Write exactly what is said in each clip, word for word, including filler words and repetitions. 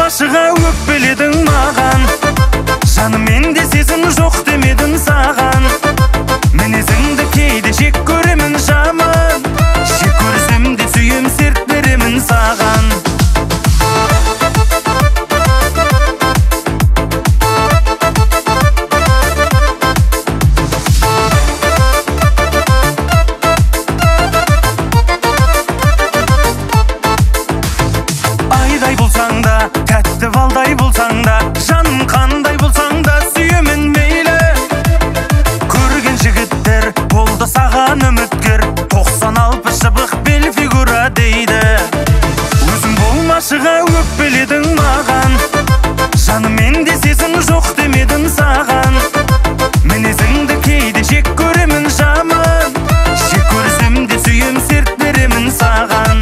болмашыға өкпеледің маған. Жаным менде сезім жоқ демедің саған. Мінезіңді кейде жек көремін жаман. Жек көрсем де сүйем, серт беремін саған. Айдай болсаң да, тәтті балдай болсаң да, жаным қандай болсаң да сүйемін мейлі. Көрген жігіттер болды саған үміткер, тоқсан алпыс шыбық бел фигура дейді. Өзің болмашыға өкпеледің маған. Жаным менде сезім жоқ демедім саған. Мінезіңді кейде жек көремін жаман. Жек көрсем де сүйем, серт беремін саған.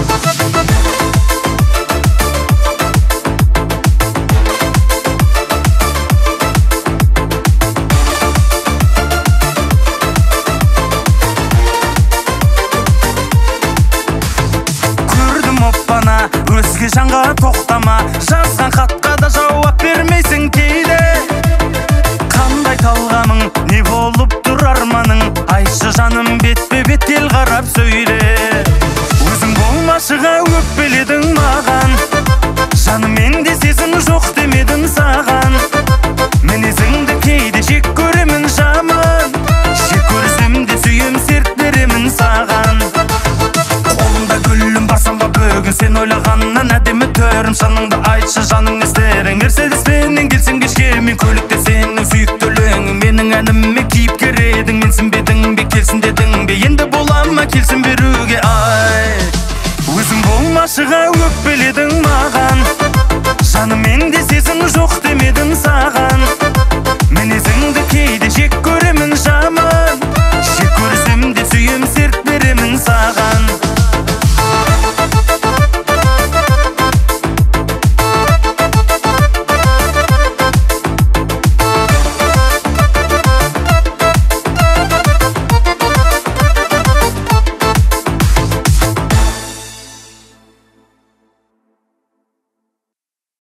Өзге жанға тоқтама, жазған хатқа да жауап бермейсің кейде. Қандай талғамың, не болып тұр арманың? Айтшы жаным, бетпе бет кел қарап сөйле. Өзің болмашыға өкпеледің маған. Жаным менде сезім жоқ демедім саған. Мінезіңді кейде жек көремін жаман. Жек көрсем де сүйем, серт беремін саған. Қолымда гүлім барсам ба бөгін, сен ойлағаннан әдемі төрім. Шаныңды айтшы жаның нестерің. Мерседеспенен келсең кешке, мен көлікте сенің сүйіктілігің. Менің әніме кейіпкер едің, менсін бедің бе, келсін дедің бе? Енді болам ма келсін беруге, ай. Өзің болмашыға өкпеледің маған. Жаным менде